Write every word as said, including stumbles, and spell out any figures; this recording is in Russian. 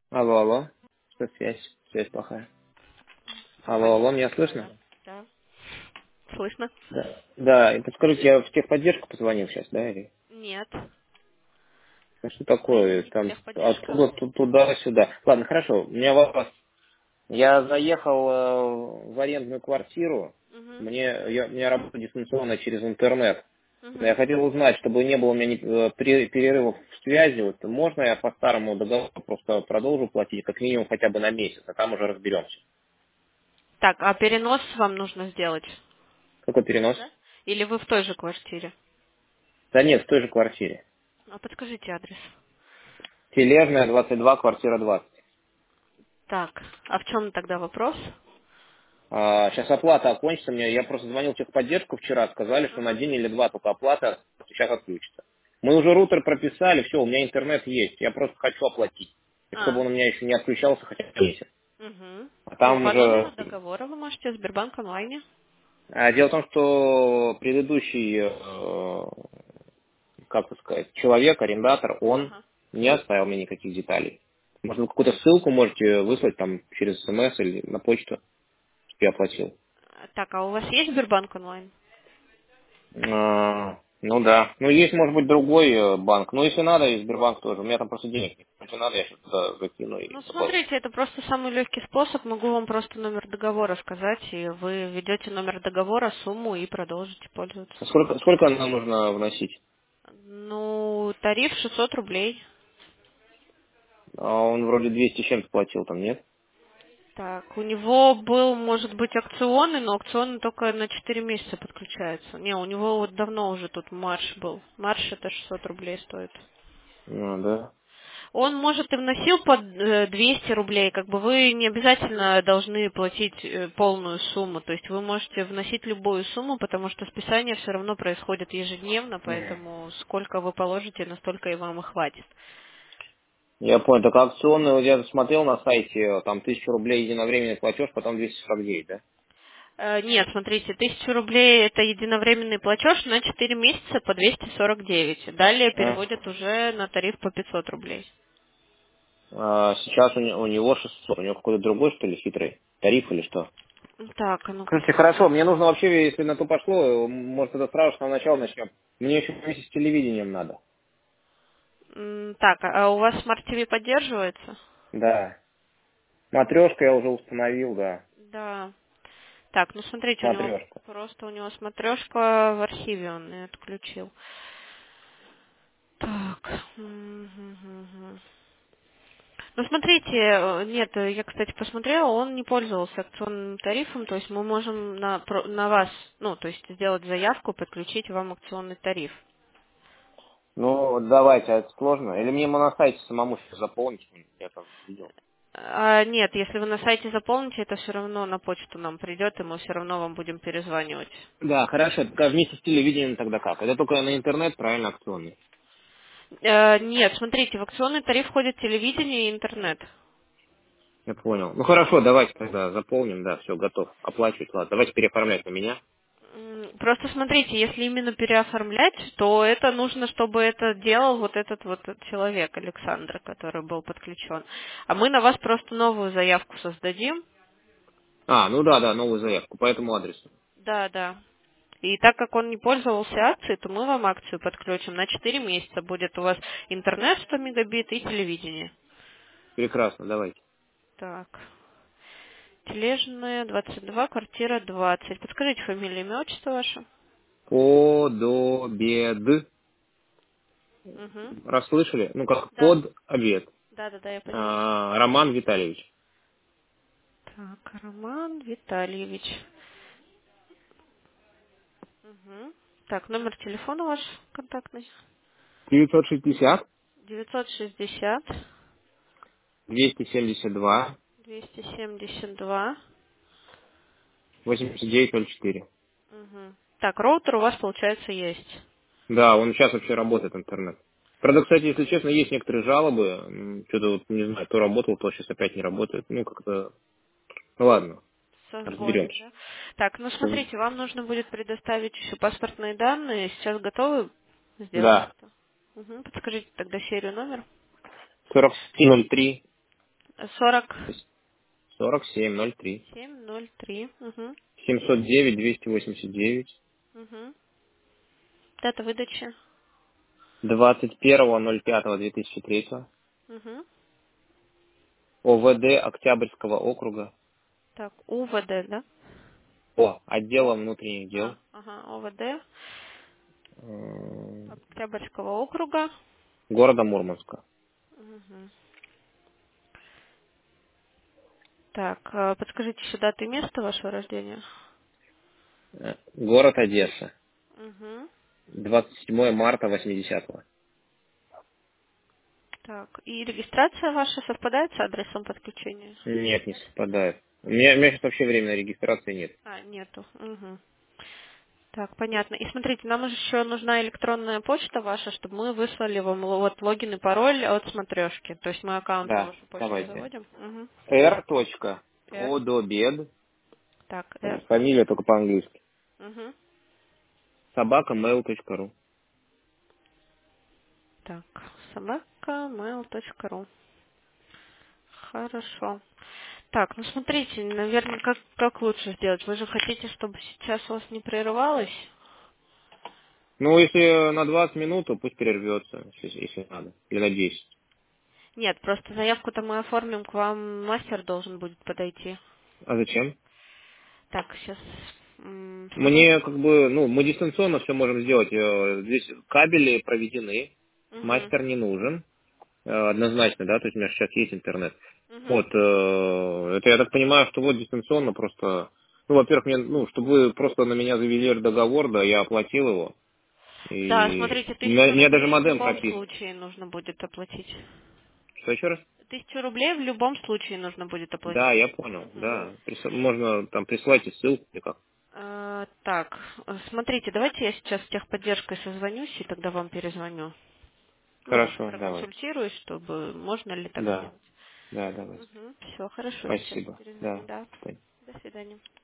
Алло, алло. Что связь? Связь плохая. Алло, алло, меня Алло, слышно? да. Да. Слышно? Да. Да, и подскажите, я в техподдержку позвонил сейчас, да, или? Нет. Ну, что Это такое? не Там техподдержка. откуда ту- туда-сюда. Ладно, хорошо, у меня вопрос. Я заехал э, в арендную квартиру. Угу. Мне, я, у меня работа дистанционно через интернет. Я Угу. хотел узнать, чтобы не было у меня ни- э, пере- перерывов в связи. Вот, можно я по старому договору просто продолжу платить, как минимум хотя бы на месяц, а там уже разберемся. Так, а перенос вам нужно сделать? Какой перенос? Да? Или вы в той же квартире? Да нет, в той же квартире. А подскажите адрес. Тележная, двадцать два, квартира двадцать. Так, а в чем тогда вопрос? А, сейчас оплата окончится. Мне, я просто звонил в техподдержку вчера, сказали, что на Угу. день или два только оплата сейчас отключится. Мы уже рутер прописали, все, у меня интернет есть. Я просто хочу оплатить. И чтобы А, он у меня еще не отключался хотя бы месяц. угу. А Ну, там по уже... номеру договора вы можете в Сбербанк онлайне. А, дело в том, что предыдущий, э, как бы сказать, человек, арендатор, он Ага. не оставил мне никаких деталей. Может, вы какую-то ссылку можете выслать там через смс или на почту, чтобы я оплатил? А, Так, а у вас есть Сбербанк онлайн? А, ну да. Ну есть, может быть, другой э, банк. Ну если надо, и Сбербанк тоже. У меня там просто денег нет. Если надо, я сейчас туда закину и Ну, заплачу. смотрите, это просто самый легкий способ. Могу вам просто номер договора сказать, и вы введете номер договора, сумму и продолжите пользоваться. А Сколько, сколько нам нужно вносить? Ну, тариф шестьсот рублей. А он вроде двести с чем-то платил там, нет? Так, у него был, может быть, акционный, но акционный только на четыре месяца подключается. Не, у него вот давно уже тут марш был. Марш это шестьсот рублей стоит. Ну да. Он, может, и вносил под э, двести рублей, как бы вы не обязательно должны платить э, полную сумму, то есть вы можете вносить любую сумму, потому что списание все равно происходит ежедневно, поэтому сколько вы положите, настолько и вам и хватит. Я понял. Так акционный, вот я смотрел на сайте, э, там тысяча рублей единовременный платеж, потом двести сорок девять, да? Э, Нет, смотрите, тысяча рублей это единовременный платеж на четыре месяца по двести сорок девять. Далее А, переводят уже на тариф по пятьсот рублей. а сейчас у, не- у него шестьсот. У него какой-то другой, что ли, хитрый тариф или что? Так, а ну-ка Слушайте, хорошо, мне нужно вообще, если на то пошло, может, это сразу с самого начала начнем. Мне еще вместе с телевидением надо. М, Так, а у вас Smart ти ви поддерживается? Да. Матрешка я уже установил, да. Да. Так, ну смотрите, у него Матрешка. просто у него смотрешка в архиве он и отключил. Так. мгм. Ну смотрите, э, нет, э, я, кстати, посмотрела, он не пользовался акционным тарифом, то есть мы можем на, про- на вас, ну, то есть сделать заявку, подключить вам акционный тариф. Ну, вот давайте, а это сложно. Или мне ему на сайте самому все заполнить? Я там видел. А, нет, если вы на сайте заполните, это все равно на почту нам придет, и мы все равно вам будем перезванивать. Да, хорошо. Так а вместе с телевидением тогда как? Это только на интернет, правильно, акционный? Э, нет, смотрите, в акционный тариф входит телевидение и интернет. Я понял. Ну хорошо, давайте тогда заполним, да, все, готов. Оплачивать, ладно. Давайте переоформлять на меня. М, Просто смотрите, если именно переоформлять, то это нужно, чтобы это делал вот этот вот человек, Александр, который был подключен. А мы на вас просто новую заявку создадим. А, ну да, да, новую заявку по этому адресу. Да, да. И так как он не пользовался акцией, то мы вам акцию подключим. На четыре месяца будет у вас интернет сто мегабит и телевидение. Прекрасно, давайте. Так. Тележная, двадцать два, квартира двадцать. Подскажите фамилию, имя, отчество ваше? Подобед. Угу. Расслышали? Ну, как Да. под обед. Да, да, да, я поняла. А, Роман Витальевич. Так, Роман Витальевич. Мгм. Так, номер телефона ваш контактный. девятьсот шестьдесят девятьсот шестьдесят двести семьдесят два двести семьдесят два. восемьдесят девять ноль четыре. Мгм. Так, роутер у вас, получается, есть. Да, он сейчас вообще работает, интернет. Правда, кстати, если честно, есть некоторые жалобы. М, Что-то вот, не знаю, то работал, то сейчас опять не работает. Ну, как-то... Ну, ладно, Со сбоем, разберемся. да? Так, ну смотрите, вам нужно будет предоставить еще паспортные данные. Сейчас готовы сделать Да. это? Угу. Подскажите тогда серию номер. сорок семь ноль три сорок сорок семь ноль три. семь ноль три. Угу. семьсот девять двести восемьдесят девять. Угу. Дата выдачи. двадцать первого ноль пятого две тысячи третьего. Угу. ОВД Октябрьского округа. Так, УВД, да? О, отдела О. внутренних А, дел. ага, ОВД М, Октябрьского округа. Города Мурманска. Угу. Так, а, подскажите еще дату и место вашего рождения. Э, Город Одесса. Угу. двадцать седьмого марта восьмидесятого. Так, и регистрация ваша совпадает с адресом подключения? Нет, не совпадает. У меня, у меня сейчас вообще временной регистрации нет. А, нету. Угу. Так, понятно. И смотрите, нам еще нужна электронная почта ваша, чтобы мы выслали вам л- вот логин и пароль от смотрешки. То есть мы аккаунт на Да, вашу почту давайте. заводим. Угу. R. R. Одобед. Так, R. Фамилия только по-английски. Угу. Собака mail точка ру. Так, собака mail точка ру. Хорошо. Так, ну смотрите, наверное, как, как лучше сделать? Вы же хотите, чтобы сейчас у вас не прерывалось? Ну, если на двадцать минут, то пусть перервется, если, если надо. Или на десять. Нет, просто заявку-то мы оформим, к вам мастер должен будет подойти. А зачем? Так, сейчас смотрите. Мне как бы, ну, мы дистанционно все можем сделать. Э, Здесь кабели проведены, Угу. мастер не нужен, э, однозначно, да, то есть у меня сейчас есть интернет. Угу. Вот, э, это я так понимаю, что вот дистанционно просто, ну, во-первых, мне, ну, чтобы вы просто на меня завели договор, да, я оплатил его, Да, и смотрите, у меня, у тысячу меня даже рублей в модем любом прописан. случае нужно будет оплатить. Что еще раз? Тысячу рублей в любом случае нужно будет Да, оплатить. я понял, Мгм. да. Прис- Можно там присылайте ссылку или как. А, так, э, смотрите, давайте я сейчас с техподдержкой созвонюсь и тогда вам перезвоню. Ну, Хорошо, давайте. проконсультируюсь, чтобы можно ли так Да, сделать. да, давайте. Угу. Все, хорошо, сейчас Спасибо. перезвоню, Да. да. Спасибо. До свидания.